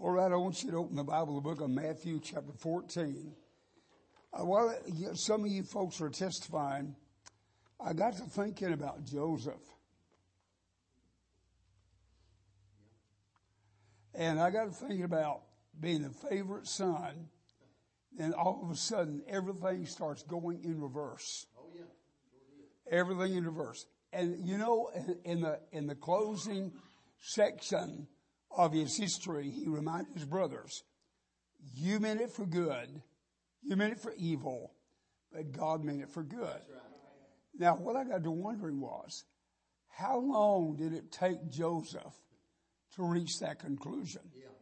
All right, I want you to open the Bible, the book of Matthew, chapter 14. Some of you folks are testifying. I got to thinking about Joseph. And I got to thinking about being the favorite son. And all of a sudden, everything starts going in reverse. Oh, yeah. Everything in reverse. And you know, in the closing section of his history, he reminded his brothers, you meant it for good, you meant it for evil, but God meant it for good. Right. Now, what I got to wondering was, how long did it take Joseph to reach that conclusion?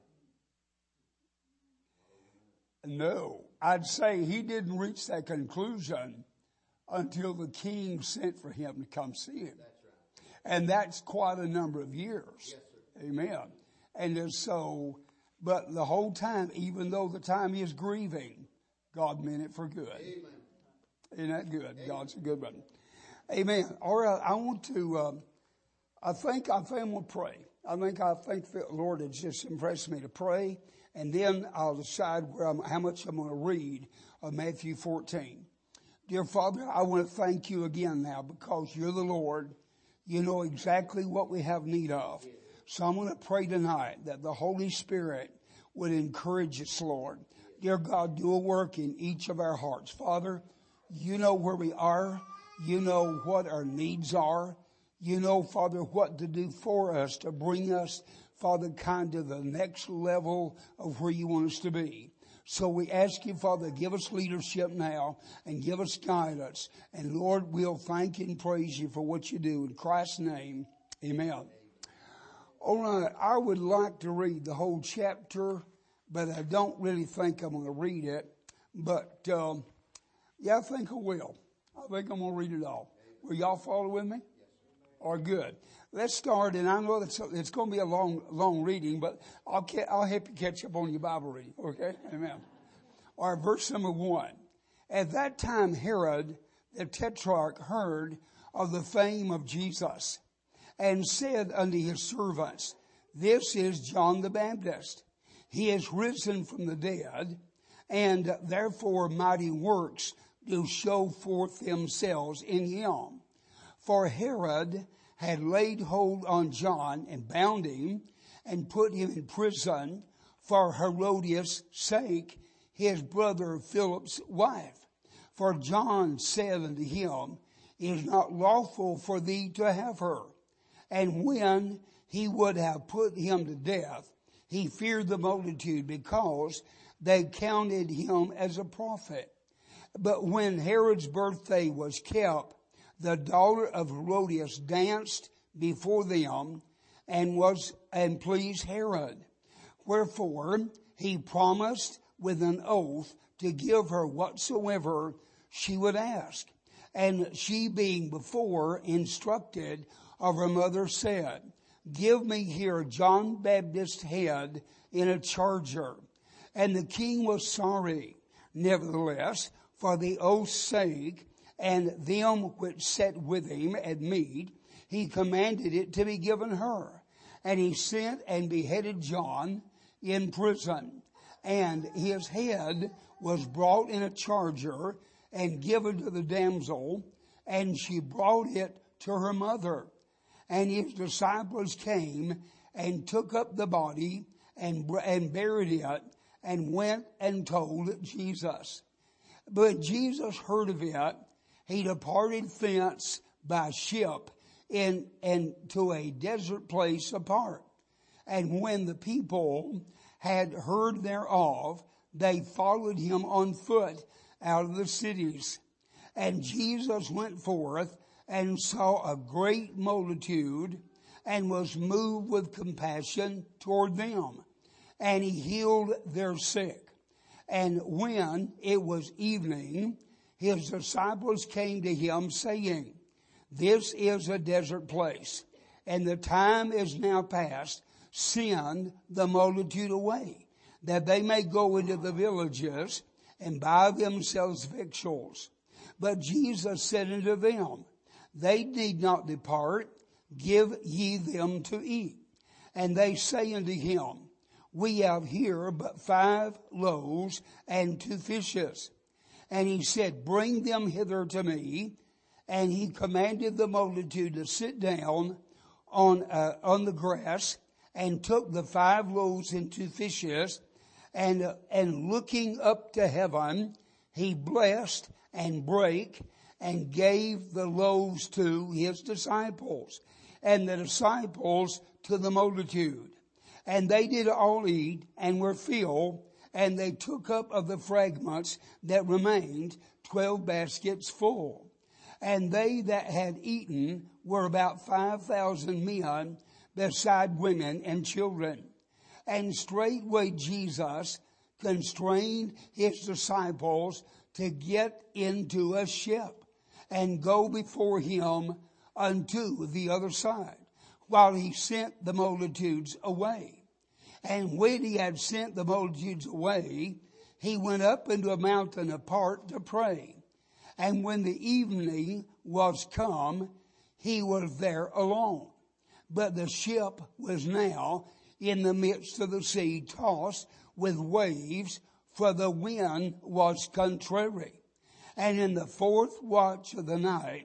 Yeah. No, I'd say he didn't reach that conclusion until the king sent for him to come see him. That's right. And that's quite a number of years. Yes, sir. Amen. And so, but the whole time, even though the time he is grieving, God meant it for good. Amen. Isn't that good? Amen. God's a good one. Amen. All right, I want to, I think I'm going to pray. I think the Lord has just impressed me to pray, and then I'll decide how much I'm going to read of Matthew 14. Dear Father, I want to thank you again now because you're the Lord. You know exactly what we have need of. So I'm going to pray tonight that the Holy Spirit would encourage us, Lord. Dear God, do a work in each of our hearts. Father, you know where we are. You know what our needs are. You know, Father, what to do for us to bring us, Father, kind of the next level of where you want us to be. So we ask you, Father, give us leadership now and give us guidance. And Lord, we'll thank you and praise you for what you do. In Christ's name, amen. All right, I would like to read the whole chapter, but I don't really think I'm going to read it. But, yeah, I think I will. I think I'm going to read it all. Will y'all follow with me? Or good. Let's start, and I know it's going to be a long reading, but I'll help you catch up on your Bible reading, okay? Amen. All right, verse number 1. At that time, Herod the Tetrarch heard of the fame of Jesus, and said unto his servants, this is John the Baptist. He is risen from the dead, and therefore mighty works do show forth themselves in him. For Herod had laid hold on John and bound him and put him in prison for Herodias' sake, his brother Philip's wife. For John said unto him, it is not lawful for thee to have her. And when he would have put him to death, he feared the multitude because they counted him as a prophet. But when Herod's birthday was kept, the daughter of Herodias danced before them and pleased Herod. Wherefore he promised with an oath to give her whatsoever she would ask. And she being before instructed of her mother said, give me here John Baptist's head in a charger. And the king was sorry. Nevertheless, for the oath's sake, and them which sat with him at meat, he commanded it to be given her. And he sent and beheaded John in prison. And his head was brought in a charger and given to the damsel, and she brought it to her mother. And his disciples came and took up the body and buried it and went and told Jesus. But Jesus heard of it. He departed thence by ship to a desert place apart. And when the people had heard thereof, they followed him on foot out of the cities. And Jesus went forth and saw a great multitude and was moved with compassion toward them. And he healed their sick. And when it was evening, his disciples came to him saying, this is a desert place, and the time is now past. Send the multitude away, that they may go into the villages and buy themselves victuals. But Jesus said unto them, they need not depart, give ye them to eat. And they say unto him, we have here but 5 loaves and 2 fishes. And he said, bring them hither to me. And he commanded the multitude to sit down on the grass, and took the 5 loaves and 2 fishes, and looking up to heaven, he blessed and brake and gave the loaves to his disciples, and the disciples to the multitude. And they did all eat and were filled, and they took up of the fragments that remained 12 baskets full. And they that had eaten were about 5,000 men, beside women and children. And straightway Jesus constrained his disciples to get into a ship and go before him unto the other side, while he sent the multitudes away. And when he had sent the multitudes away, he went up into a mountain apart to pray. And when the evening was come, he was there alone. But the ship was now in the midst of the sea, tossed with waves, for the wind was contrary. And in the 4th watch of the night,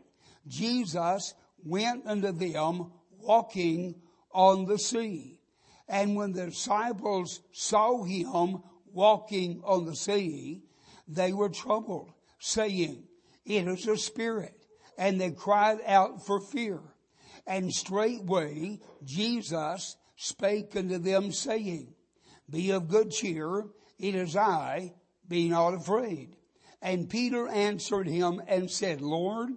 Jesus went unto them walking on the sea. And when the disciples saw him walking on the sea, they were troubled, saying, it is a spirit. And they cried out for fear. And straightway Jesus spake unto them, saying, be of good cheer, it is I, be not afraid. And Peter answered him and said, Lord,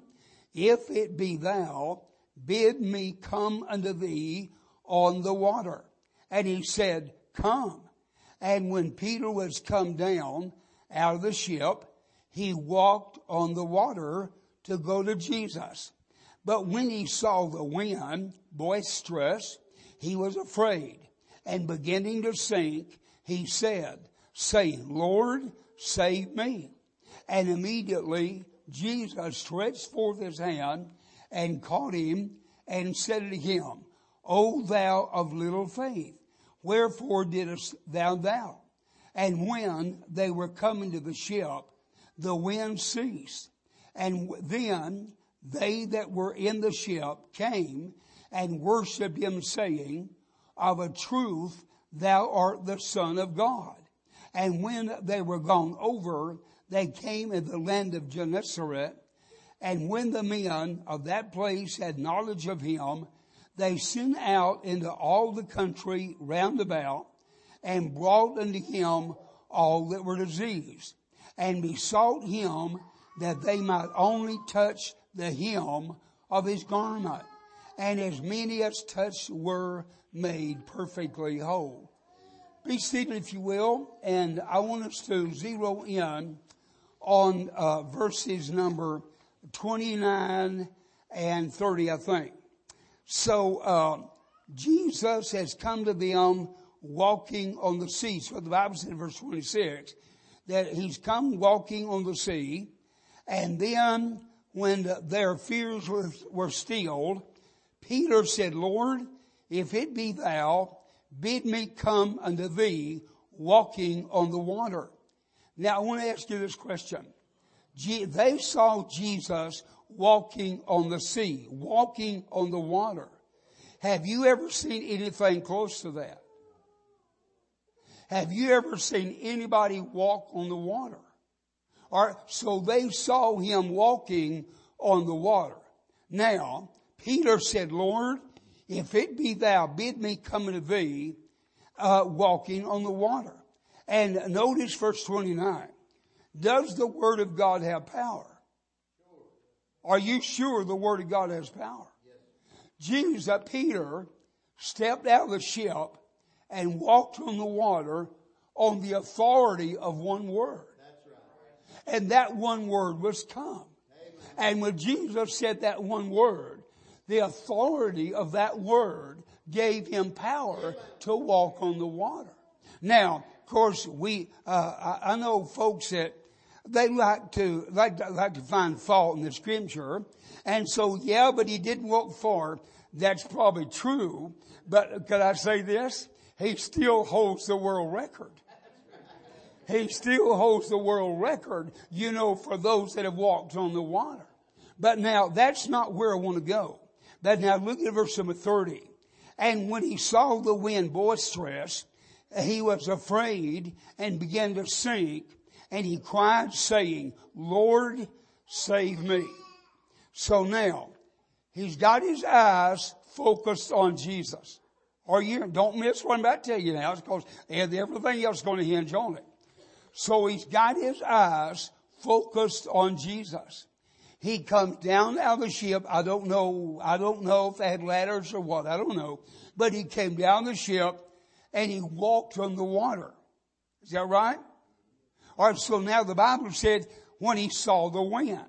if it be thou, bid me come unto thee on the water. And he said, come. And when Peter was come down out of the ship, he walked on the water to go to Jesus. But when he saw the wind boisterous, he was afraid, and beginning to sink, he said, saying, Lord, save me. And immediately Jesus stretched forth his hand and caught him and said to him, O thou of little faith, wherefore didst thou doubt? And when they were coming to the ship, the wind ceased. And then they that were in the ship came and worshipped him, saying, of a truth, thou art the Son of God. And when they were gone over, they came in the land of Gennesaret. And when the men of that place had knowledge of him, they sent out into all the country round about, and brought unto him all that were diseased, and besought him that they might only touch the hem of his garment. And as many as touched were made perfectly whole. Be seated, if you will, and I want us to zero in on verses number 29 and 30, I think. So Jesus has come to them walking on the sea. So the Bible said in verse 26 that he's come walking on the sea. And then when their fears were stilled, Peter said, Lord, if it be thou, bid me come unto thee walking on the water. Now I want to ask you this question. They saw Jesus walking on the sea, walking on the water. Have you ever seen anything close to that? Have you ever seen anybody walk on the water? All right, so they saw him walking on the water. Now, Peter said, Lord, if it be thou, bid me come unto thee, walking on the water. And notice verse 29. Does the word of God have power? Are you sure the word of God has power? Peter stepped out of the ship and walked on the water on the authority of one word. And that one word was come. And when Jesus said that one word, the authority of that word gave him power to walk on the water. Now, of course, I know folks that they like to find fault in the scripture. And so, yeah, but he didn't walk far. That's probably true. But could I say this? he still holds the world record. He still holds the world record, for those that have walked on the water. But now, that's not where I want to go. But now look at verse number 30. And when he saw the wind boisterous, he was afraid and began to sink. And he cried, saying, Lord, save me. So now, he's got his eyes focused on Jesus. Don't miss what I'm about to tell you now, because everything else is going to hinge on it. So he's got his eyes focused on Jesus. He comes down out of the ship. I don't know if they had ladders or what. I don't know. But he came down the ship and he walked on the water. Is that right? All right, so now the Bible said when he saw the wind.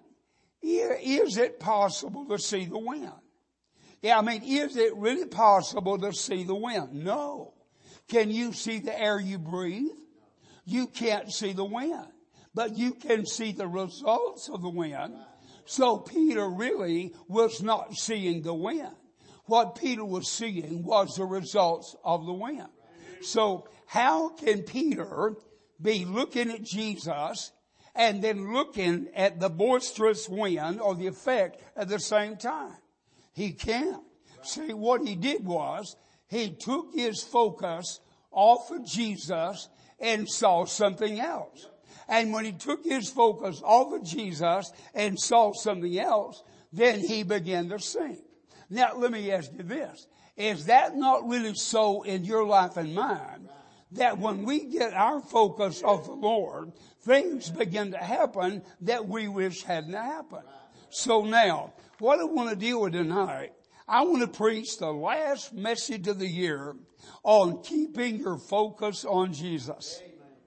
Is it possible to see the wind? Yeah, is it really possible to see the wind? No. Can you see the air you breathe? You can't see the wind, but you can see the results of the wind. So Peter really was not seeing the wind. What Peter was seeing was the results of the wind. So how can Peter be looking at Jesus and then looking at the boisterous wind or the effect at the same time? He can't. See, what he did was he took his focus off of Jesus and saw something else. And when he took his focus off of Jesus and saw something else, then he began to sink. Now, let me ask you this. Is that not really so in your life and mine? That when we get our focus off the Lord, things begin to happen that we wish hadn't happened. So now, what I want to deal with tonight, I want to preach the last message of the year on keeping your focus on Jesus.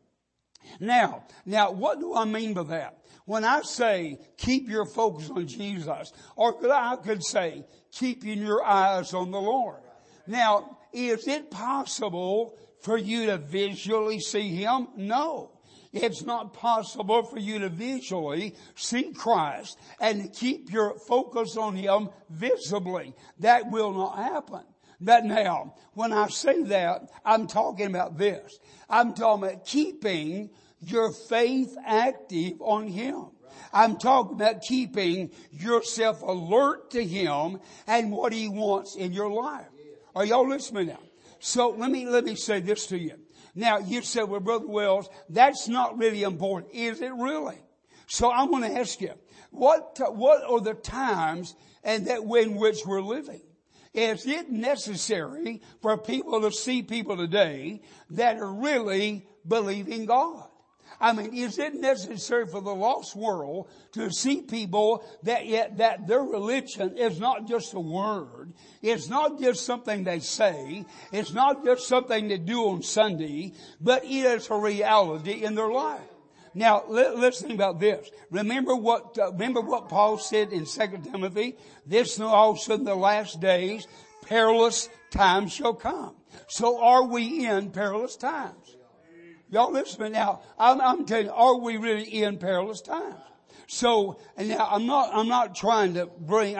Now, what do I mean by that? When I say keep your focus on Jesus, or I could say keeping your eyes on the Lord. Now, is it possible for you to visually see Him? No. It's not possible for you to visually see Christ and to keep your focus on Him visibly. That will not happen. But now, when I say that, I'm talking about this. I'm talking about keeping your faith active on Him. I'm talking about keeping yourself alert to Him and what He wants in your life. Are y'all listening now? So let me say this to you. Now, you said, well, Brother Wells, that's not really important. Is it really? So I'm going to ask you, what are the times and that in which we're living? Is it necessary for people to see people today that are really believing God? Is it necessary for the lost world to see people that their religion is not just a word, it's not just something they say, it's not just something they do on Sunday, but it is a reality in their life? Now, let's think about this. Remember what Paul said in 2 Timothy? This also in the last days, perilous times shall come. So are we in perilous times? Y'all listen now. I'm telling you, are we really in perilous times? So, and now I'm not trying to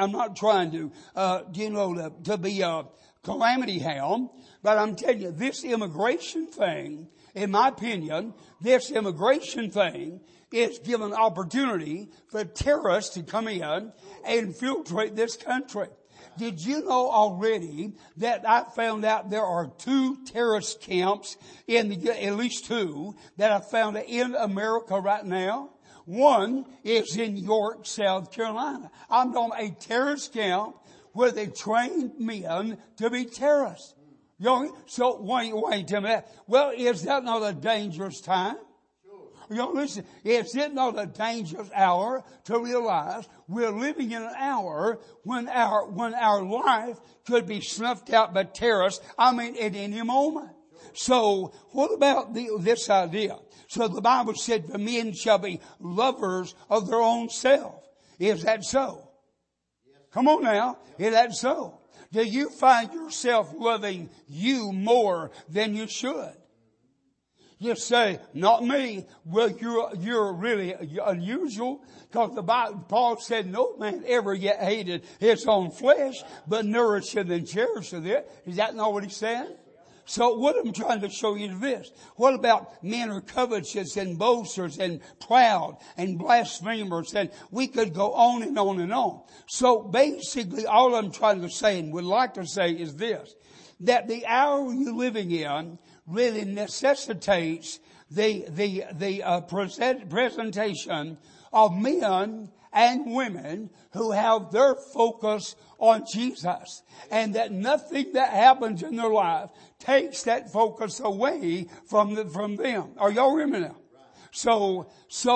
be a calamity hound, but I'm telling you, this immigration thing, in my opinion, this immigration thing is given opportunity for terrorists to come in and infiltrate this country. Did you know already that I found out there are 2 terrorist camps at least 2 that I found in America right now? One is in York, South Carolina. I'm on a terrorist camp where they train men to be terrorists. So why you tell me that? Well, is that not a dangerous time? Listen, is it not a dangerous hour to realize we're living in an hour when our life could be snuffed out by terrorists, at any moment? So what about this idea? So the Bible said the men shall be lovers of their own self. Is that so? Come on now. Is that so? Do you find yourself loving you more than you should? You say, not me. Well, you're really unusual, because Paul said no man ever yet hated his own flesh, but nourished and cherished it. Is that not what he said? So what I'm trying to show you is this. What about men are covetous and boasters and proud and blasphemers? And we could go on and on and on. So basically all I'm trying to say and would like to say is this, that the hour you're living in really necessitates the presentation of men and women who have their focus on Jesus, and that nothing that happens in their life takes that focus away from them. Are y'all with me now? So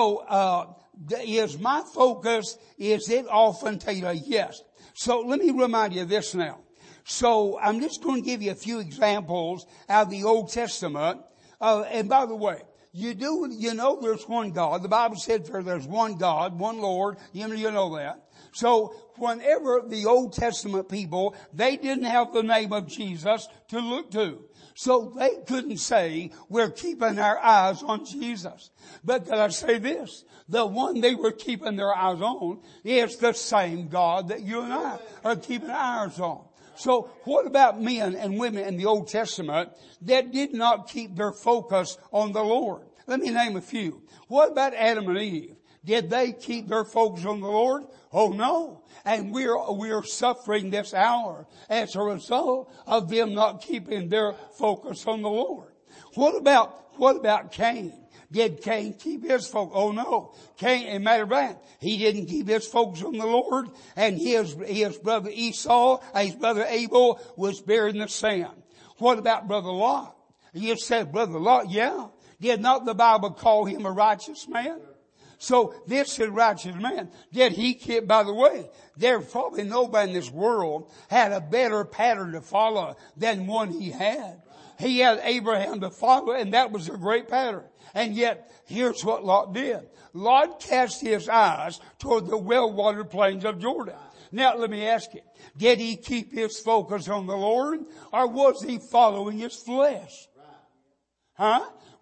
is my focus, is it often Taylor? Yes. So let me remind you of this now. So I'm just going to give you a few examples out of the Old Testament. And by the way, you know there's one God. The Bible said there's one God, one Lord. You know that. So whenever the Old Testament people, they didn't have the name of Jesus to look to. So they couldn't say, we're keeping our eyes on Jesus. But can I say this? The one they were keeping their eyes on is the same God that you and I are keeping our eyes on. So what about men and women in the Old Testament that did not keep their focus on the Lord? Let me name a few. What about Adam and Eve? Did they keep their focus on the Lord? Oh no. And we're suffering this hour as a result of them not keeping their focus on the Lord. What about Cain? Did Cain keep his focus? Oh no. Cain, as a matter of fact, he didn't keep his focus on the Lord, and his brother Esau, his brother Abel, was buried in the sand. What about brother Lot? You said brother Lot, yeah. Did not the Bible call him a righteous man? So this is a righteous man. Did he keep, by the way, there's probably nobody in this world had a better pattern to follow than one he had. He had Abraham to follow, and that was a great pattern. And yet, here's what Lot did. Lot cast his eyes toward the well-watered plains of Jordan. Now, let me ask you, did he keep his focus on the Lord, or was he following his flesh? Huh?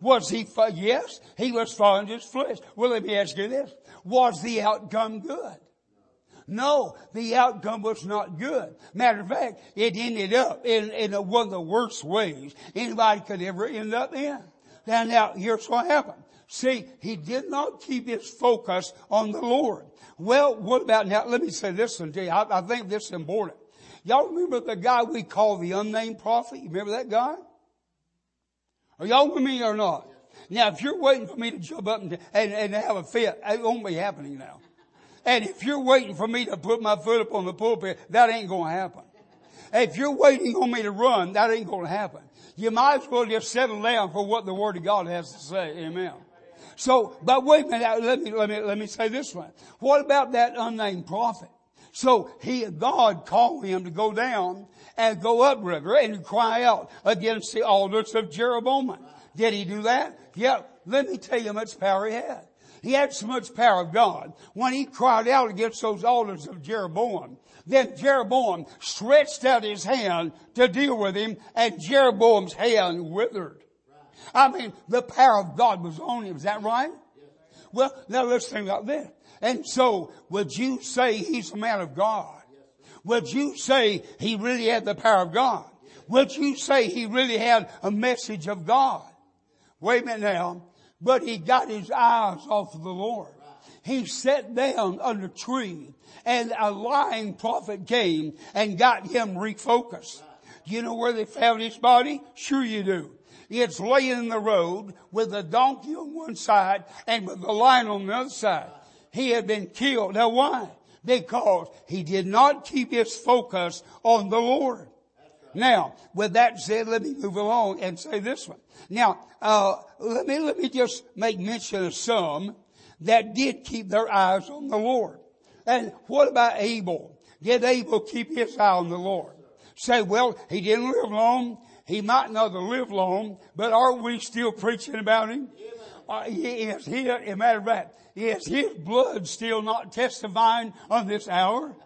Yes, he was following his flesh. Well, let me ask you this. Was the outcome good? No, the outcome was not good. Matter of fact, it ended up in one of the worst ways anybody could ever end up in. Now, here's what happened. See, he did not keep his focus on the Lord. Well, what about now? Let me say this one to you. I think this is important. Y'all remember the guy we call the unnamed prophet? You remember that guy? Are y'all with me or not? Now, if you're waiting for me to jump up and have a fit, it won't be happening now. And if you're waiting for me to put my foot up on the pulpit, that ain't going to happen. If you're waiting on me to run, that ain't going to happen. You might as well just settle down for what the Word of God has to say. Amen. So, but wait a minute, let me say this one. What about that unnamed prophet? So God called him to go down and go up river and cry out against the altars of Jeroboam. Did he do that? Yeah. Let me tell you how much power he had. He had so much power of God. When he cried out against those altars of Jeroboam, then Jeroboam stretched out his hand to deal with him, and Jeroboam's hand withered. I mean, the power of God was on him. Is that right? Well, now let's think about this. And so, would you say he's a man of God? Would you say he really had the power of God? Would you say he really had a message of God? Wait a minute now. But he got his eyes off of the Lord. He sat down under a tree, and a lying prophet came and got him refocused. Do you know where they found his body? Sure you do. It's laying in the road with a donkey on one side and with the lion on the other side. He had been killed. Now why? Because he did not keep his focus on the Lord. Now, with that said, let me move along and say this one. Now, let me just make mention of some that did keep their eyes on the Lord. And what about Abel? Did Abel keep his eye on the Lord? Say, well, he didn't live long. He might not have lived long, but are we still preaching about him? As a matter of fact, is his blood still not testifying on this hour?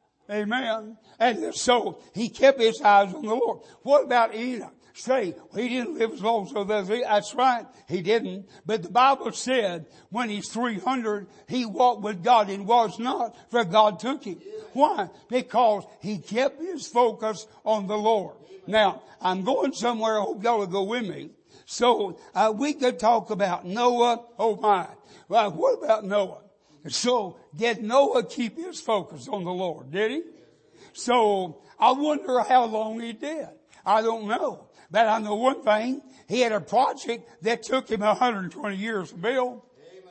Amen. And so he kept his eyes on the Lord. What about Enoch? Say, he didn't live as long, so that's right. He didn't. But the Bible said when he's 300, he walked with God and was not, for God took him. Why? Because he kept his focus on the Lord. Now, I'm going somewhere. I hope y'all will go with me. So, we could talk about Noah. Oh my. Well, what about Noah? So, did Noah keep his focus on the Lord? Did he? So, I wonder how long he did. I don't know. But I know one thing. He had a project that took him 120 years to build.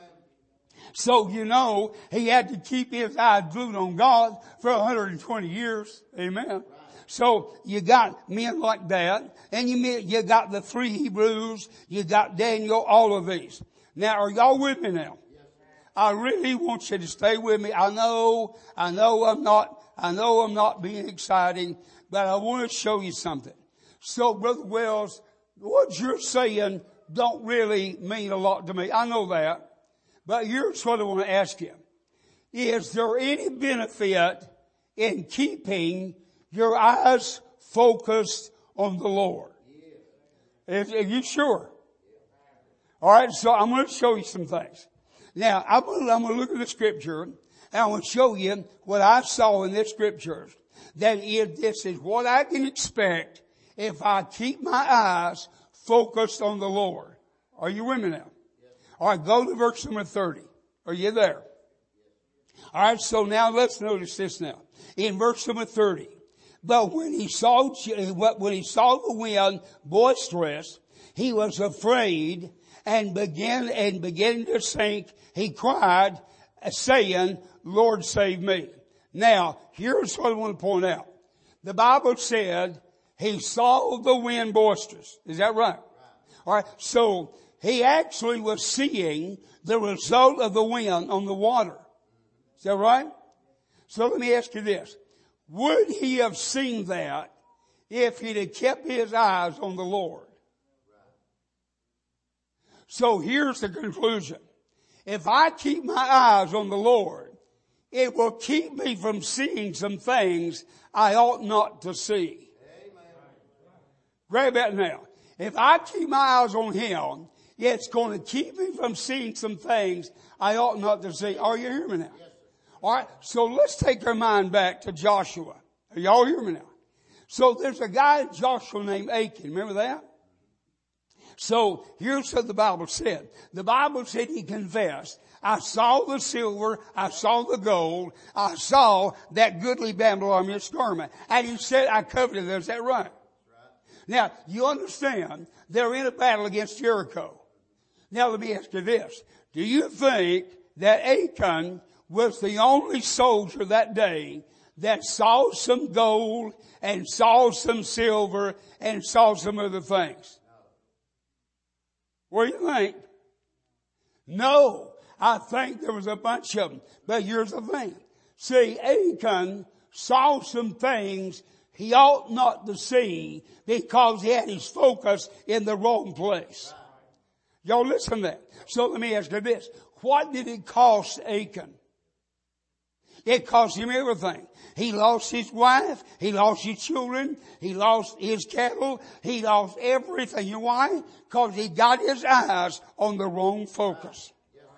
So, he had to keep his eyes glued on God for 120 years. Amen. So, you got men like that, and you got the 3 Hebrews, you got Daniel, all of these. Now, are y'all with me now? I really want you to stay with me. I know I'm not being exciting, but I want to show you something. So, Brother Wells, what you're saying don't really mean a lot to me. I know that. But here's what I want to ask you. Is there any benefit in keeping your eyes focused on the Lord? Are you sure? All right, so I'm going to show you some things. Now, I'm going to look at the scripture, and I want to show you what I saw in this scripture. This is what I can expect if I keep my eyes focused on the Lord. Are you with me now? All right, go to verse number 30. Are you there? All right, so now let's notice this now. In verse number 30. But when he saw the wind boisterous, he was afraid and began to sink. He cried, saying, Lord, save me. Now, here's what I want to point out. The Bible said he saw the wind boisterous. Is that right? All right, so he actually was seeing the result of the wind on the water. Is that right? So let me ask you this. Would he have seen that if he'd have kept his eyes on the Lord? So here's the conclusion. If I keep my eyes on the Lord, it will keep me from seeing some things I ought not to see. Grab that now. If I keep my eyes on Him, it's going to keep me from seeing some things I ought not to see. Are you hearing me now? All right. So let's take our mind back to Joshua. Are y'all hearing me now? So there's a guy in Joshua named Achan. Remember that? So here's what the Bible said. The Bible said he confessed, I saw the silver, I saw the gold, I saw that goodly Babylonian garment. And he said, I coveted it. Is that right? Now, you understand, they're in a battle against Jericho. Now let me ask you this. Do you think that Achan was the only soldier that day that saw some gold and saw some silver and saw some other things? What do you think? No, I think there was a bunch of them. But here's the thing. See, Achan saw some things he ought not to see because he had his focus in the wrong place. Y'all listen to that. So let me ask you this. What did it cost Achan? It cost him everything. He lost his wife. He lost his children. He lost his cattle. He lost everything. You know why? Because he got his eyes on the wrong focus.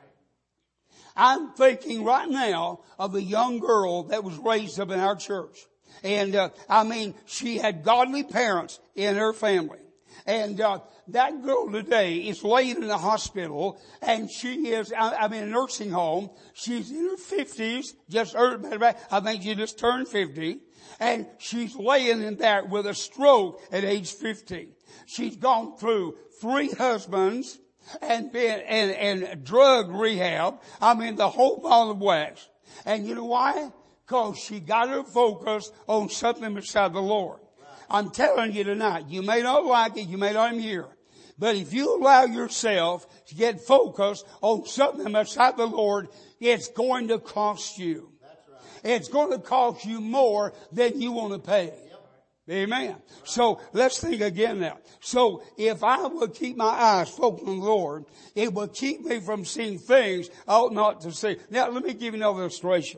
I'm thinking right now of a young girl that was raised up in our church. And, she had godly parents in her family. And, that girl today is laying in the hospital and she is, in a nursing home. She's in her 50s, I think she just turned 50. And she's laying in there with a stroke at age 50. She's gone through 3 husbands and drug rehab. The whole ball of wax. And you know why? Because she got her focus on something beside the Lord. I'm telling you tonight, you may not like it, you may not even hear. But if you allow yourself to get focused on something beside the Lord, it's going to cost you. It's going to cost you more than you want to pay. Amen. So let's think again now. So if I would keep my eyes focused on the Lord, it will keep me from seeing things I ought not to see. Now let me give you another illustration.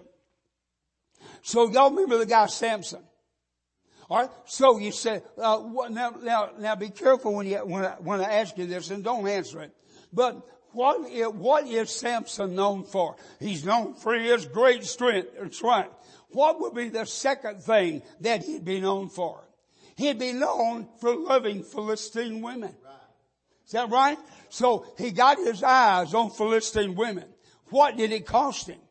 So y'all remember the guy Samson? All right. So you say, now be careful when I ask you this, and don't answer it. But what is Samson known for? He's known for his great strength. That's right. What would be the second thing that he'd be known for? He'd be known for loving Philistine women. Is that right? So he got his eyes on Philistine women. What did it cost him?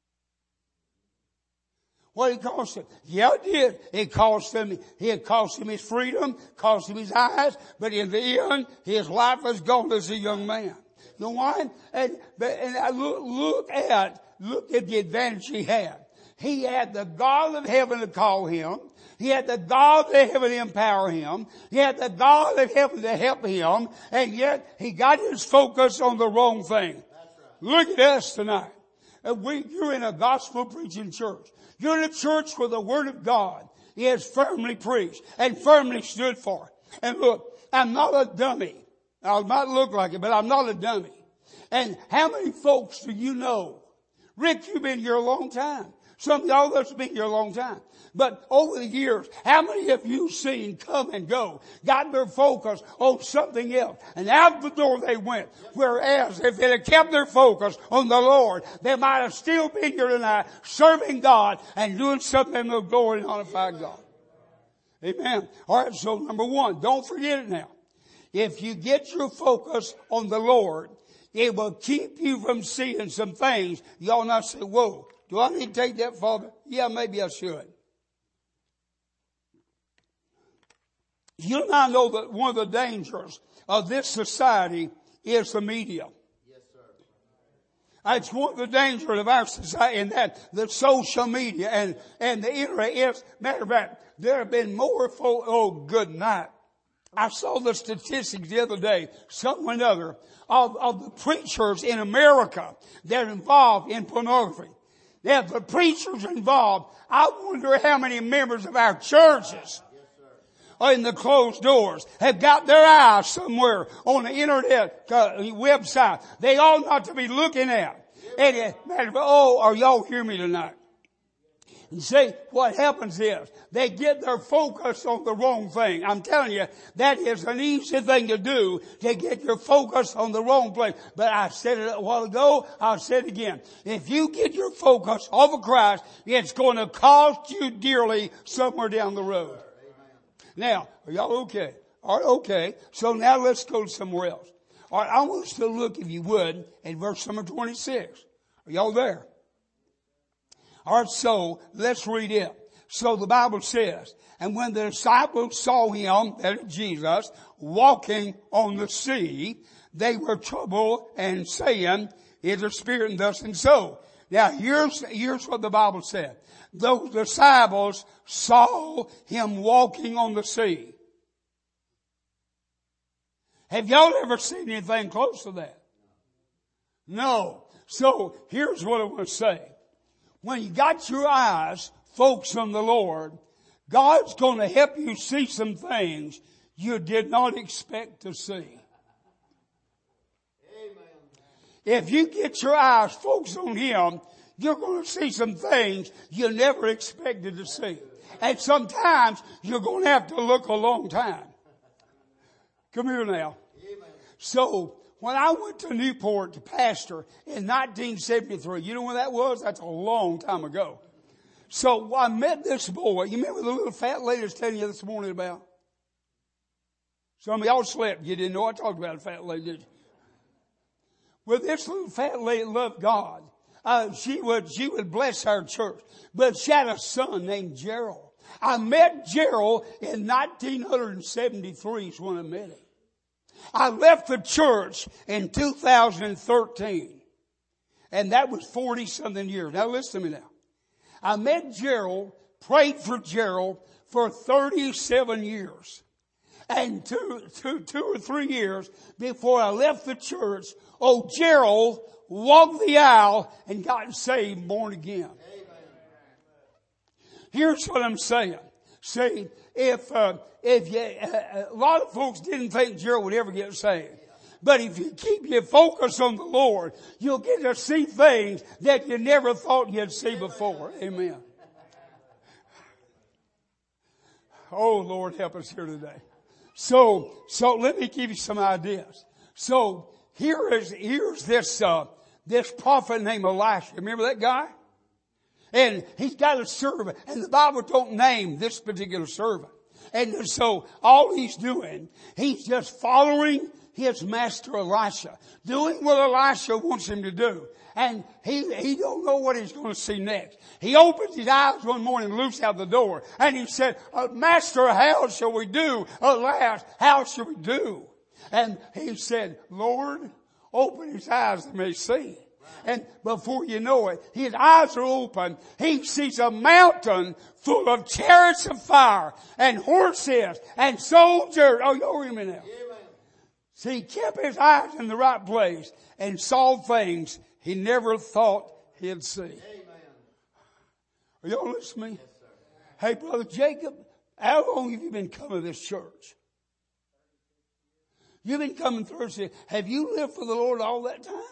What did it cost him? Yeah, it did. It cost him his freedom, cost him his eyes, but in the end, his life was gone as a young man. You know why? And I look at the advantage he had. He had the God of heaven to call him. He had the God of heaven to empower him. He had the God of heaven to help him. And yet he got his focus on the wrong thing. Look at us tonight. You're in a gospel preaching church. You're in a church where the Word of God is firmly preached and firmly stood for. And look, I'm not a dummy. I might look like it, but I'm not a dummy. And how many folks do you know? Rick, you've been here a long time. Some of y'all have been here a long time. But over the years, how many have you seen come and go, got their focus on something else, and out the door they went? Whereas if they had kept their focus on the Lord, they might have still been here tonight serving God and doing something in the glory and honor God. Amen. All right, so number one, don't forget it now. If you get your focus on the Lord, it will keep you from seeing some things. Y'all not say, whoa, do I need to take that, Father? Yeah, maybe I should. You and I know that one of the dangers of this society is the media. Yes, sir. It's one of the dangers of our society, and that the social media and the internet is. Matter of fact, there have been more folk. Oh, good night. I saw the statistics the other day, something or another, of the preachers in America that are involved in pornography. Now, the preachers involved, I wonder how many members of our churches in the closed doors have got their eyes somewhere on the internet website. They ought not to be looking at. And are y'all hear me tonight? And see, what happens is they get their focus on the wrong thing. I'm telling you, that is an easy thing to do, to get your focus on the wrong place. But I said it a while ago, I'll say it again. If you get your focus off of Christ, it's going to cost you dearly somewhere down the road. Now, are y'all okay? All right, okay. So now let's go somewhere else. All right, I want us to look, if you would, at verse number 26. Are y'all there? All right, so let's read it. So the Bible says, and when the disciples saw him, that is Jesus, walking on the sea, they were troubled and saying, "Is a spirit?" and thus and so. Now here's what the Bible said. Those disciples saw him walking on the sea. Have y'all ever seen anything close to that? No. So here's what I want to say. When you got your eyes focused on the Lord, God's going to help you see some things you did not expect to see. Amen. If you get your eyes focused on Him, you're going to see some things you never expected to see. And sometimes you're going to have to look a long time. Come here now. Amen. So, when I went to Newport to pastor in 1973, you know when that was? That's a long time ago. So I met this boy. You remember the little fat lady I was telling you this morning about? Some of y'all slept. You didn't know I talked about a fat lady, did you? Well, this little fat lady loved God. She would bless our church. But she had a son named Gerald. I met Gerald in 1973 is when I met him. I left the church in 2013. And that was 40 something years. Now listen to me now. I met Gerald, prayed for Gerald for 37 years. And two or 3 years before I left the church, Gerald walked the aisle and got saved, born again. Amen. Here's what I'm saying. See, if a lot of folks didn't think Gerald would ever get saved. But if you keep your focus on the Lord, you'll get to see things that you never thought you'd see before. Amen. Oh, Lord, help us here today. So let me give you some ideas. So here's this prophet named Elisha. Remember that guy? And he's got a servant, and the Bible don't name this particular servant. And so all he's doing, he's just following his master Elisha, doing what Elisha wants him to do. And he don't know what he's going to see next. He opens his eyes one morning, looks out the door, and he said, Master, how shall we do? Alas, how shall we do? And he said, Lord, open his eyes that may see. And before you know it, his eyes are open. He sees a mountain full of chariots of fire and horses and soldiers. Oh, you hear me now? See, he kept his eyes in the right place and saw things he never thought he'd see. Amen. Are y'all listening to me? Yes, sir. Hey, Brother Jacob, how long have you been coming to this church? You've been coming through. Have you lived for the Lord all that time?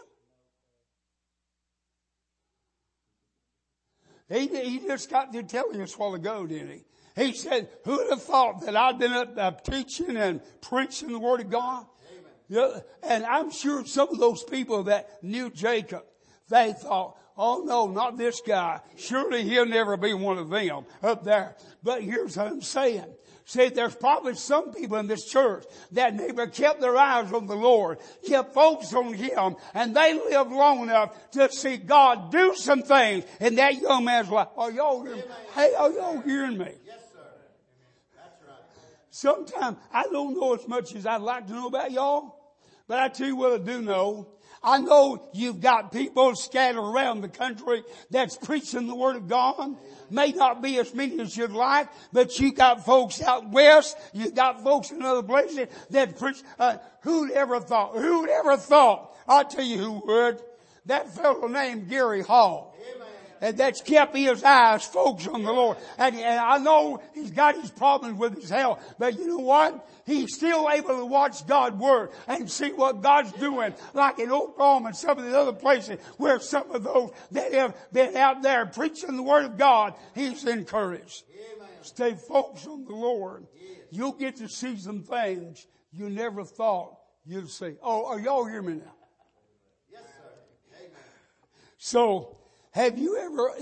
He just got through telling us a while ago, didn't he? He said, who would have thought that I'd been up teaching and preaching the Word of God? Yeah, and I'm sure some of those people that knew Jacob, they thought, oh no, not this guy. Surely he'll never be one of them up there. But here's what I'm saying. See, there's probably some people in this church that never kept their eyes on the Lord, kept focused on Him, and they lived long enough to see God do some things in that young man's life. Are y'all hearing me? Hey, are y'all hearing me? Yes, sir. That's right. Sometimes I don't know as much as I'd like to know about y'all. But I tell you what I do know. I know you've got people scattered around the country that's preaching the Word of God. May not be as many as you'd like, but you got folks out west. You got folks in other places that preach. Who'd ever thought? Who'd ever thought? I'll tell you who would. That fellow named Gary Hall. And that's kept his eyes focused on the Lord. And I know he's got his problems with his health. But you know what? He's still able to watch God's Word and see what God's doing. Like in Oklahoma and some of the other places where some of those that have been out there preaching the Word of God, he's encouraged. Amen. Stay focused on the Lord. Yes. You'll get to see some things you never thought you'd see. Oh, are y'all hear me now? Yes, sir. Amen. So, let me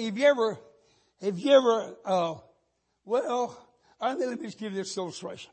just give you this illustration.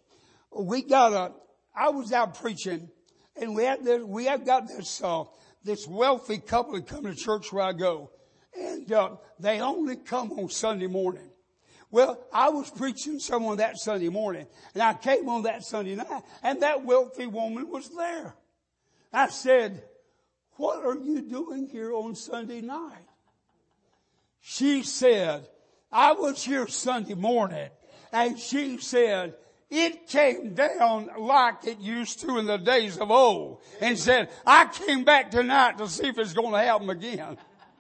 I was out preaching and we have got this wealthy couple that come to church where I go, and, they only come on Sunday morning. Well, I was preaching someone that Sunday morning, and I came on that Sunday night, and that wealthy woman was there. I said, what are you doing here on Sunday night? She said, I was here Sunday morning, and she said, it came down like it used to in the days of old, and said, I came back tonight to see if it's going to happen again.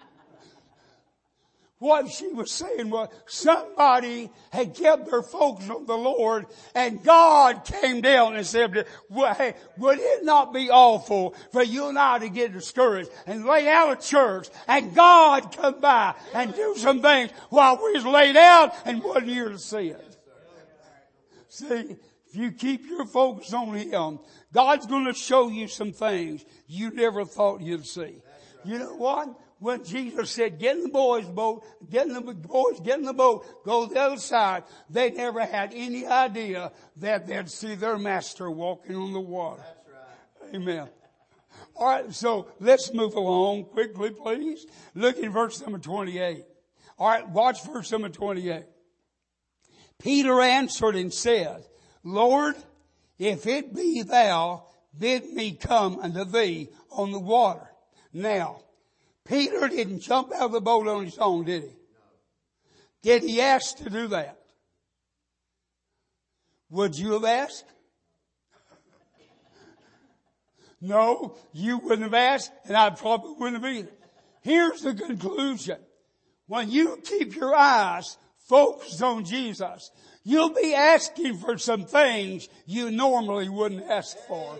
What she was saying was somebody had kept their focus on the Lord, and God came down and said, well, hey, would it not be awful for you and I to get discouraged and lay out of church and God come by and do some things while we was laid out and wasn't here to see it? See, if you keep your focus on Him, God's going to show you some things you never thought you'd see. You know what? When Jesus said, get in the boys' boat, get in the boat, go to the other side, they never had any idea that they'd see their master walking on the water. That's right. Amen. All right, so let's move along quickly, please. Look at verse number 28. All right, watch verse number 28. Peter answered and said, Lord, if it be thou, bid me come unto thee on the water. Now, Peter didn't jump out of the boat on his own, did he? No. Did he ask to do that? Would you have asked? No, you wouldn't have asked, and I probably wouldn't have either. Here's the conclusion. When you keep your eyes focused on Jesus, you'll be asking for some things you normally wouldn't ask for.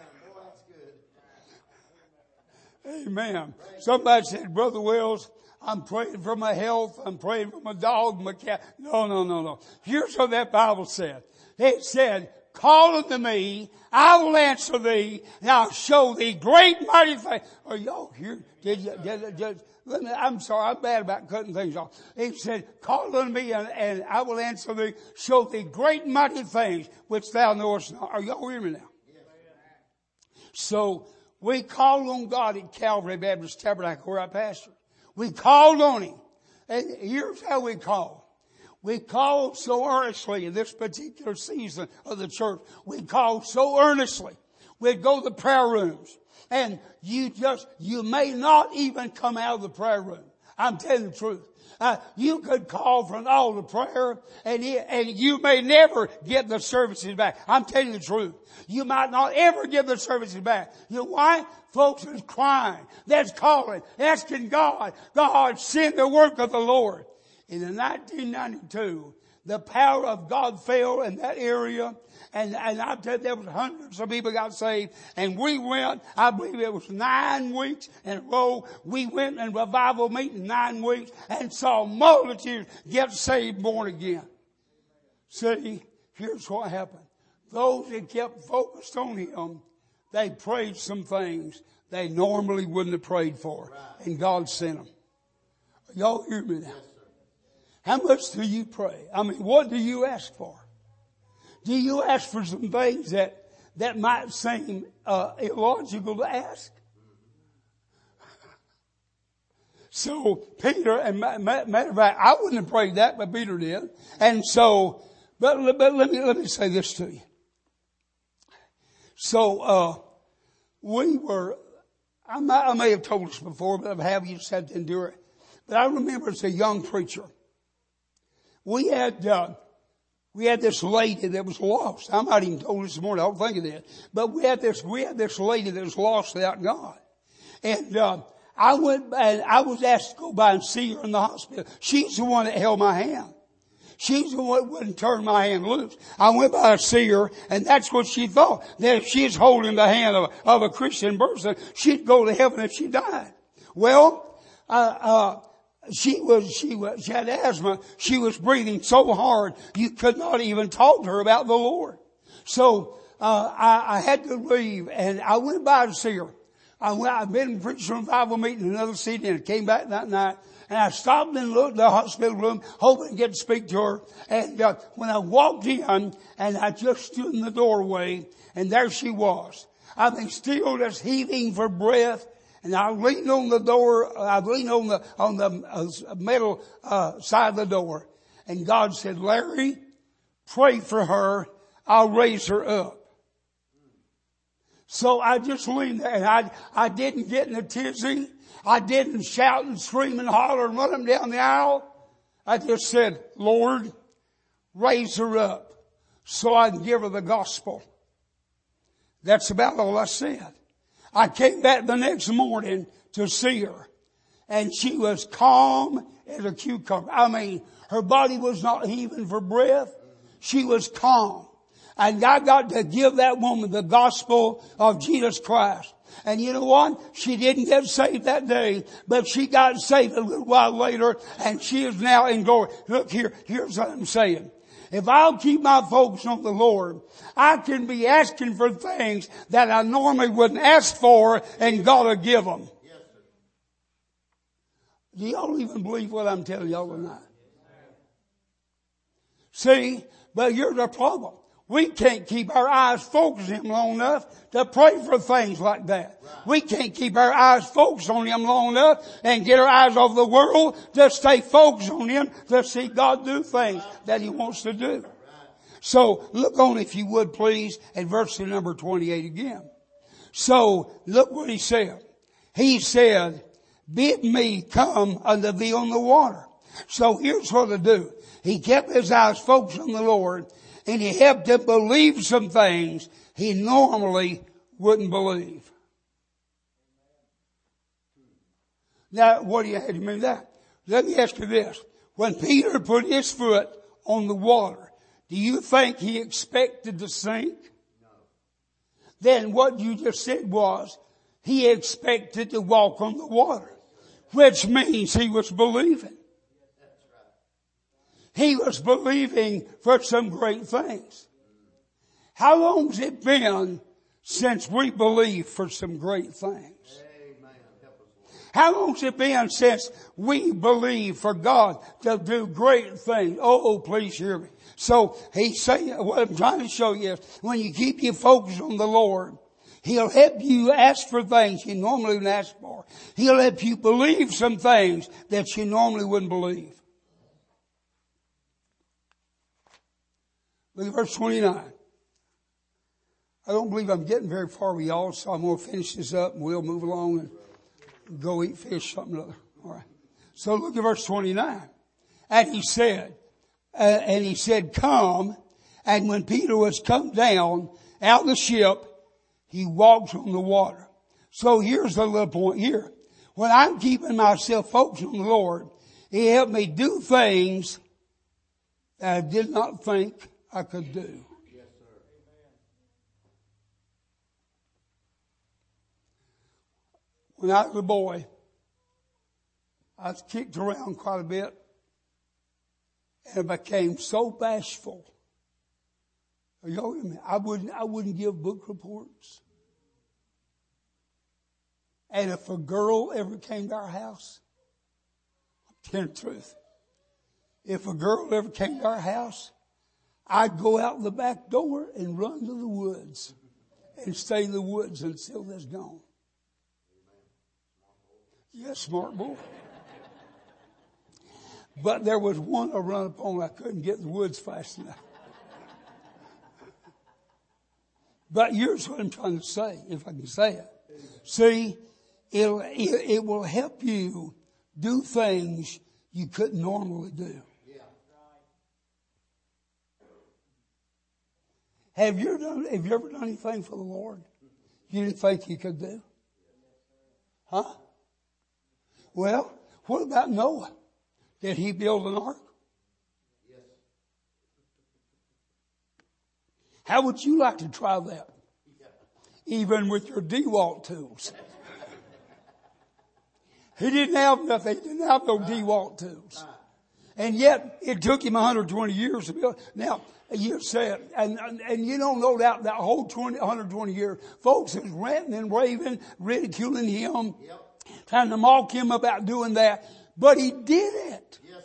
Amen. Somebody said, Brother Wells, I'm praying for my health. I'm praying for my dog, my cat. No. Here's what that Bible said. It said, call unto me, I will answer thee, and I'll show thee great mighty things. Are y'all here? I'm sorry, I'm bad about cutting things off. He said, call unto me and I will answer thee, show thee great mighty things which thou knowest not. Are y'all hearing me now? So, we called on God at Calvary Baptist Tabernacle where I pastored. We called on Him. And here's how we called. We called so earnestly in this particular season of the church. We called so earnestly. We'd go to the prayer rooms. And you may not even come out of the prayer room. I'm telling the truth. You could call for an altar prayer and you may never get the services back. I'm telling you the truth. You might not ever get the services back. You know why? Folks is crying. That's calling. Asking God. God, send the work of the Lord. In 1992, the power of God fell in that area. And I tell you, there was hundreds of people got saved. And we went, I believe it was 9 weeks in a row. We went in revival meeting 9 weeks and saw multitudes get saved, born again. See, here's what happened. Those that kept focused on Him, they prayed some things they normally wouldn't have prayed for. And God sent them. Y'all hear me now? How much do you pray? I mean, what do you ask for? Do you ask for some things that might seem illogical to ask? So Peter, and matter of fact, I wouldn't have prayed that, but Peter did. And so, but let me say this to you. So we were. I may have told us before, but I have. You just had to endure it. But I remember as a young preacher, we had this lady that was lost. I might even told this morning. I don't think of that. But we had this lady that was lost without God. And, I went and I was asked to go by and see her in the hospital. She's the one that held my hand. She's the one that wouldn't turn my hand loose. I went by to see her, and that's what she thought. That if she's holding the hand of a Christian person, she'd go to heaven if she died. Well, she had asthma. She was breathing so hard, you could not even talk to her about the Lord. So, I had to leave, and I went by to see her. I've been preaching a revival meeting in another city, and I came back that night. And I stopped and looked at the hospital room, hoping to get to speak to her. And when I walked in, and I just stood in the doorway, and there she was. I mean, still just heaving for breath. And I leaned on the door. I leaned on the metal side of the door. And God said, "Larry, pray for her. I'll raise her up." So I just leaned there, and I didn't get in a tizzy. I didn't shout and scream and holler and run them down the aisle. I just said, "Lord, raise her up so I can give her the gospel." That's about all I said. I came back the next morning to see her, and she was calm as a cucumber. I mean, her body was not heaving for breath. She was calm. And I got to give that woman the gospel of Jesus Christ. And you know what? She didn't get saved that day, but she got saved a little while later, and she is now in glory. Look here, here's what I'm saying. If I'll keep my focus on the Lord, I can be asking for things that I normally wouldn't ask for, and God will give them. Yes, sir. Do y'all even believe what I'm telling y'all tonight? See, but here's the problem. We can't keep our eyes focused on Him long enough to pray for things like that. Right. We can't keep our eyes focused on Him long enough and get our eyes off the world to stay focused on Him to see God do things that He wants to do. Right. So look on, if you would please, at verse number 28 again. So look what He said. He said, "Bid me come unto thee on the water." So here's what to do. He kept his eyes focused on the Lord, and He helped him believe some things he normally wouldn't believe. Now, what do you have to mean that? Let me ask you this. When Peter put his foot on the water, do you think he expected to sink? No. Then what you just said was, he expected to walk on the water, which means he was believing. He was believing for some great things. How long's it been since we believed for some great things? Amen. Help us, Lord. How long's it been since we believed for God to do great things? Oh, please hear me. So he's saying, what I'm trying to show you is when you keep your focus on the Lord, He'll help you ask for things you normally wouldn't ask for. He'll help you believe some things that you normally wouldn't believe. Look at verse 29. I don't believe I'm getting very far with y'all, so I'm going to finish this up and we'll move along and go eat fish, something or other. All right. So look at verse 29. And he said, come. And when Peter was come down out of the ship, he walked on the water. So here's the little point here. When I'm keeping myself focused on the Lord, He helped me do things that I did not think I could do. Yes, sir. When I was a boy, I was kicked around quite a bit and I became so bashful. Y'all hear me? I wouldn't give book reports. And if a girl ever came to our house, I'm telling the truth. If a girl ever came to our house, I'd go out the back door and run to the woods and stay in the woods until they're gone. Yes, smart boy. But there was one I run upon. I couldn't get in the woods fast enough. But here's what I'm trying to say, if I can say it. See, it will help you do things you couldn't normally do. Have you ever done anything for the Lord you didn't think you could do? Huh? Well, what about Noah? Did he build an ark? Yes. How would you like to try that? Even with your DeWalt tools. He didn't have nothing. He didn't have no DeWalt tools. And yet, it took him 120 years to build. Now, you said, and you don't know that whole 120 years, folks was ranting and raving, ridiculing him, trying to mock him about doing that. But he did it. Yes,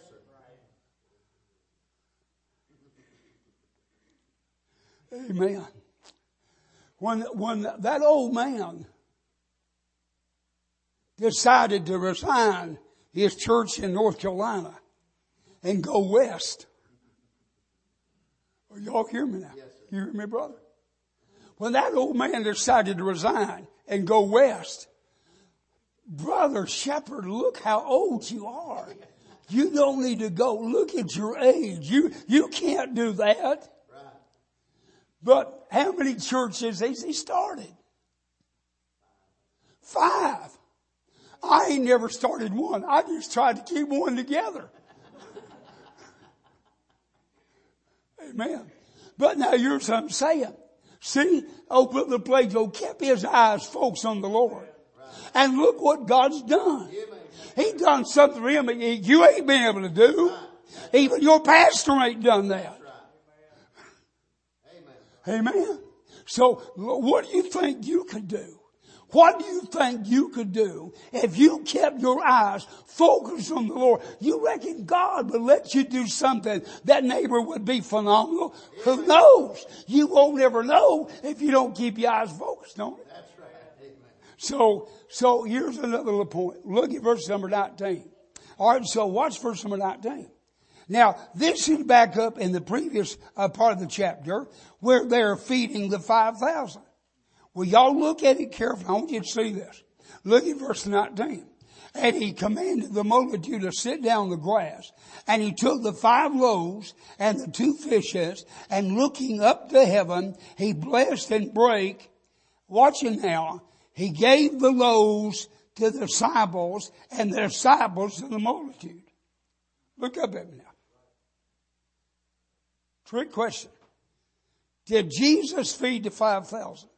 sir. Amen. When that old man decided to resign his church in North Carolina and go west. Well, y'all hear me now? Yes, sir. You hear me, brother? When that old man decided to resign and go west, Brother Shepherd, look how old you are. You don't need to go. Look at your age. You can't do that. Right. But how many churches has he started? 5. I ain't never started one. I just tried to keep one together. Amen. But now here's what I'm saying. See, open up the page. Kept his eyes focused on the Lord. And look what God's done. He done something for him you ain't been able to do. Even your pastor ain't done that. Amen. So what do you think you could do? What do you think you could do if you kept your eyes focused on the Lord? You reckon God would let you do something that neighbor would be phenomenal? Who knows? You won't ever know if you don't keep your eyes focused on it. That's right. Amen. So here's another little point. Look at verse number 19. All right, so watch verse number 19. Now, this is back up in the previous part of the chapter where they're feeding the 5,000. Well, y'all look at it carefully. I want you to see this. Look at verse 19. And he commanded the multitude to sit down on the grass. And he took the 5 loaves and the 2 fishes, and looking up to heaven, he blessed and brake. Watch it now. He gave the loaves to the disciples, and the disciples to the multitude. Look up at me now. Trick question. Did Jesus feed the 5,000?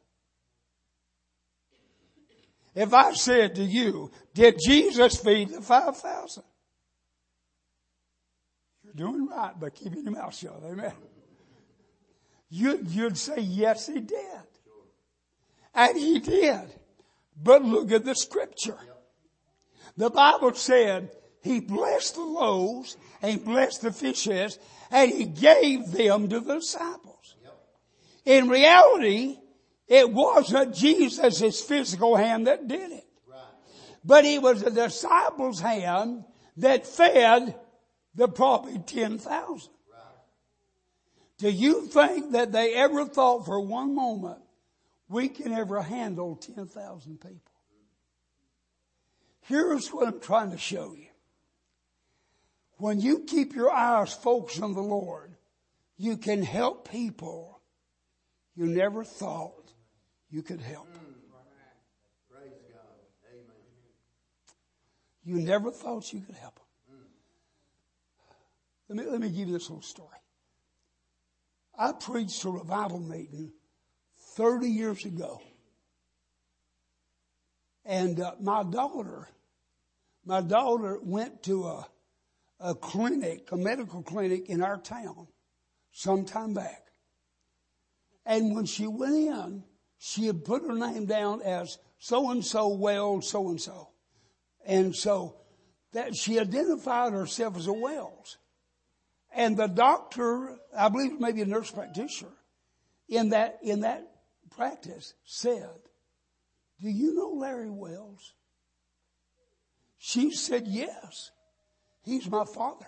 If I said to you, did Jesus feed the 5,000? You're doing right by keeping your mouth shut. Amen. you'd say, yes, he did. And he did. But look at the scripture. The Bible said he blessed the loaves and he blessed the fishes and he gave them to the disciples. In reality, it wasn't Jesus' physical hand that did it. But it was the disciples' hand that fed the probably 10,000. Do you think that they ever thought for one moment we can ever handle 10,000 people? Here's what I'm trying to show you. When you keep your eyes focused on the Lord, you can help people you never thought you could help. Praise God. Amen. You never thought you could help them. Let me give you this little story. I preached a revival meeting 30 years ago. And my daughter went to a clinic, a medical clinic in our town some time back. And when she went in, she had put her name down as so-and-so Wells, so-and-so. And so that she identified herself as a Wells. And the doctor, I believe maybe a nurse practitioner, in that practice said, do you know Larry Wells? She said, yes. He's my father.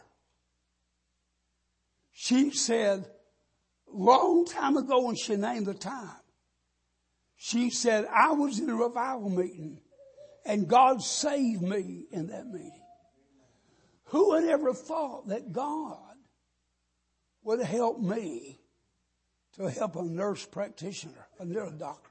She said, long time ago when she named the time, she said, I was in a revival meeting and God saved me in that meeting. Who had ever thought that God would help me to help a nurse practitioner, a doctor?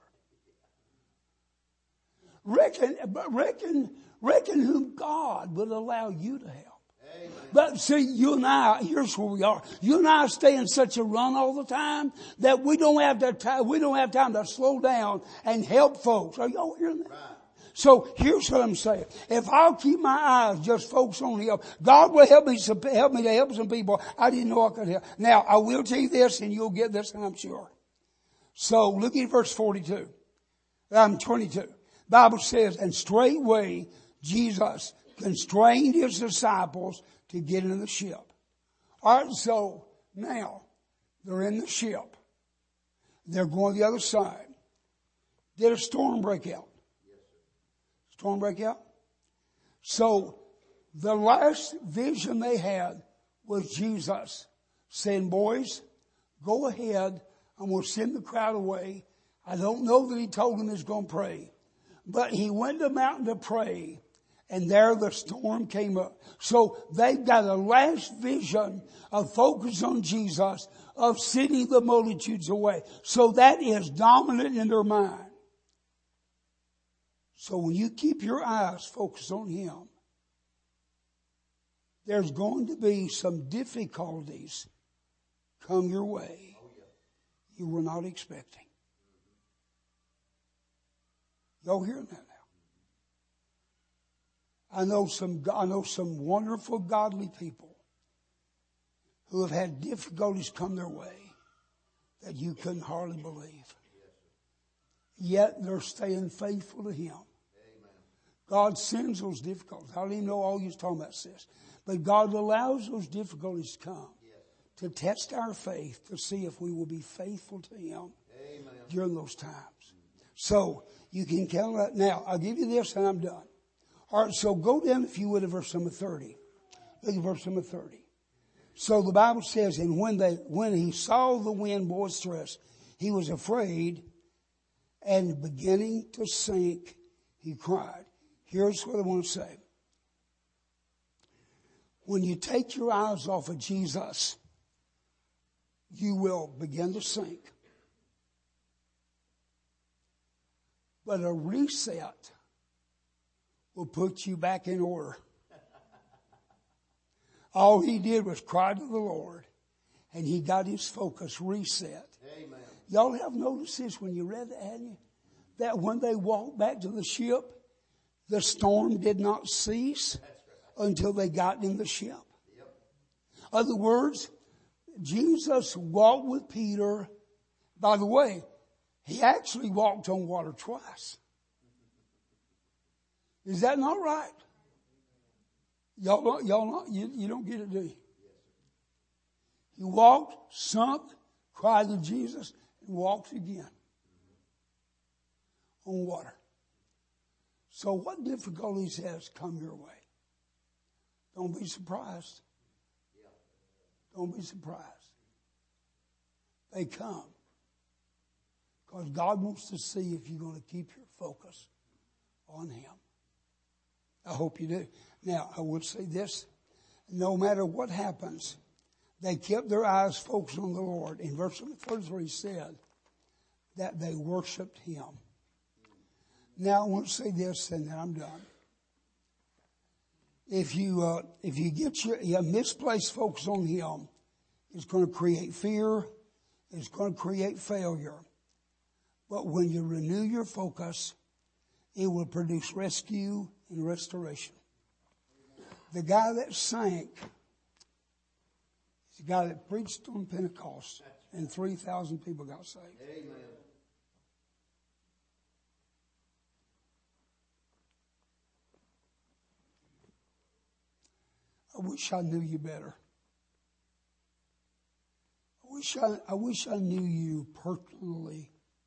Reckon whom God would allow you to help. Amen. But see, you and I, here's where we are. You and I stay in such a run all the time that we don't have time to slow down and help folks. Are y'all hearing that? Right. So here's what I'm saying. If I'll keep my eyes just focused on Him, God will help me to help some people I didn't know I could help. Now, I will tell you this and you'll get this, I'm sure. So look at verse 22. 22. Bible says, and straightway Jesus constrained his disciples to get in the ship. All right, so now they're in the ship. They're going the other side. Did a storm break out? Storm break out? So the last vision they had was Jesus saying, boys, go ahead and we'll send the crowd away. I don't know that he told them he's going to pray. But he went to the mountain to pray, and there the storm came up. So they've got a last vision of focus on Jesus, of sending the multitudes away. So that is dominant in their mind. So when you keep your eyes focused on Him, there's going to be some difficulties come your way you were not expecting. Y'all hearing that now? I know some wonderful godly people who have had difficulties come their way that you couldn't hardly believe. Yet they're staying faithful to Him. God sends those difficulties. I don't even know all you're talking about, sis. But God allows those difficulties to come to test our faith, to see if we will be faithful to Him during those times. So you can count that. Now, I'll give you this and I'm done. All right, so go down, if you would, to verse number 30. Look at verse number 30. So the Bible says, and when he saw the wind boisterous, he was afraid, and beginning to sink, he cried. Here's what I want to say. When you take your eyes off of Jesus, you will begin to sink. But a reset will put you back in order. All he did was cry to the Lord, and he got his focus reset. Amen. Y'all have noticed this when you read that, hadn't you? That when they walked back to the ship, the storm did not cease until they got in the ship. Yep. In other words, Jesus walked with Peter By the way, he actually walked on water twice. Is that not right? Y'all you don't get it, do you? He walked, sunk, cried to Jesus, and walked again on water. So what difficulties has come your way? Don't be surprised. Don't be surprised. They come. Because God wants to see if you're going to keep your focus on Him. I hope you do. Now, I would say this. No matter what happens, they kept their eyes focused on the Lord. In verse 33 said that they worshiped Him. Now, I want to say this and then I'm done. If you get your misplaced focus on Him, it's going to create fear. It's going to create failure. But when you renew your focus, it will produce rescue and restoration. The guy that sank is the guy that preached on Pentecost and 3,000 people got saved. Amen. I wish I knew you better. I wish I knew you personally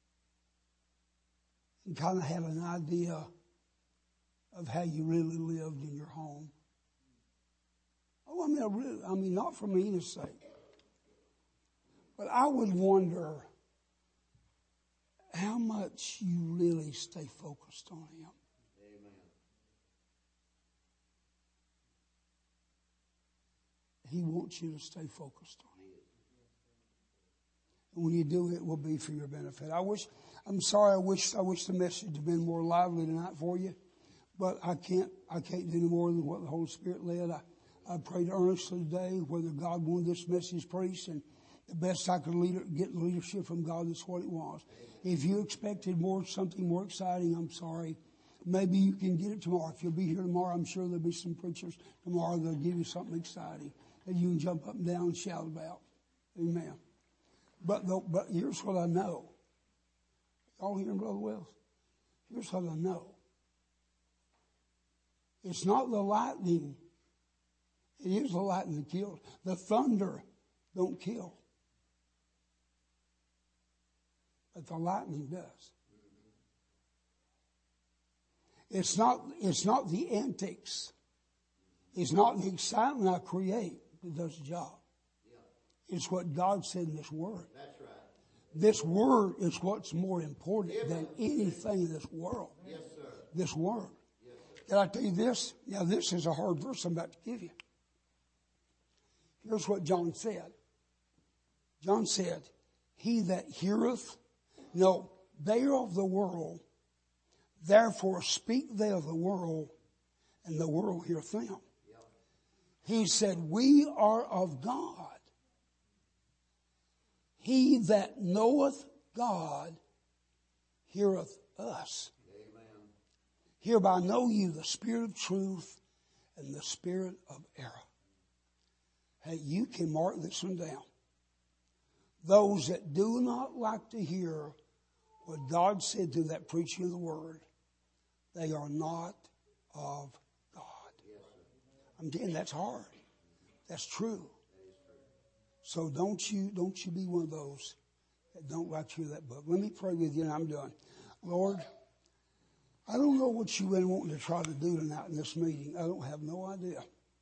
and kind of had an idea of how you really lived in your home. Oh, I mean, not for meanness sake. But I would wonder how much you really stay focused on Him. Amen. He wants you to stay focused on Him. And when you do, it will be for your benefit. I wish the message had been more lively tonight for you. But I can't do any more than what the Holy Spirit led. I prayed earnestly today whether God wanted this message preached, and the best I could get leadership from God, that's what it was. If you expected something more exciting, I'm sorry. Maybe you can get it tomorrow. If you'll be here tomorrow, I'm sure there'll be some preachers tomorrow that'll give you something exciting that you can jump up and down and shout about. Amen. But here's what I know. Y'all hearing Brother Wells? Here's what I know. It's not the lightning. It is the lightning that kills. The thunder don't kill. But the lightning does. It's not the antics. It's not the excitement I create that does the job. It's what God said in this Word. That's right. This Word is what's more important than anything in this world. Yes, sir. This Word. Yes, sir. Did I tell you this? Now, this is a hard verse I'm about to give you. Here's what John said. John said, he that heareth, no, they are of the world, therefore speak they of the world, and the world heareth them. Yep. He said, we are of God. He that knoweth God heareth us. Amen. Hereby know you the spirit of truth and the spirit of error. Hey, you can mark this one down. Those that do not like to hear what God said through that preaching of the Word, they are not of God. I'm telling you, that's hard. That's true. So don't you be one of those that don't like to hear that book. Let me pray with you and I'm done. Lord, I don't know what you've been wanting to try to do tonight in this meeting. I don't have no idea.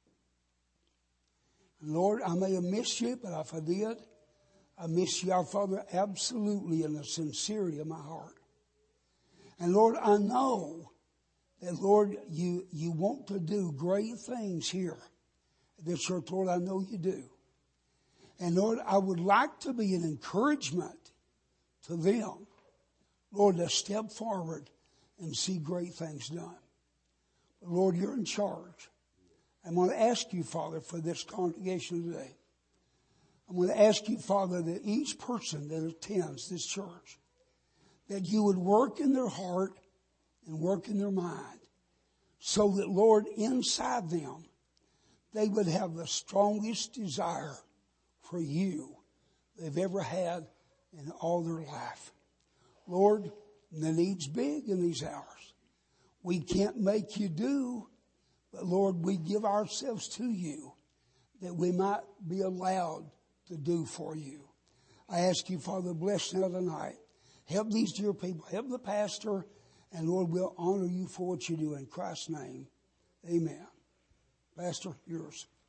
And Lord, I may have missed you, but if I did, I miss you, our Father, absolutely in the sincerity of my heart. And Lord, I know that, Lord, you want to do great things here at this church. Lord, I know you do. And Lord, I would like to be an encouragement to them, Lord, to step forward and see great things done. But Lord, you're in charge. I'm going to ask you, Father, for this congregation today. I'm going to ask you, Father, that each person that attends this church, that you would work in their heart and work in their mind so that, Lord, inside them, they would have the strongest desire for you they've ever had in all their life. Lord, the need's big in these hours. We can't make you do, but Lord, we give ourselves to you that we might be allowed to do for you. I ask you, Father, bless now tonight. Help these dear people. Help the pastor. And Lord, we'll honor you for what you do in Christ's name. Amen. Pastor, yours.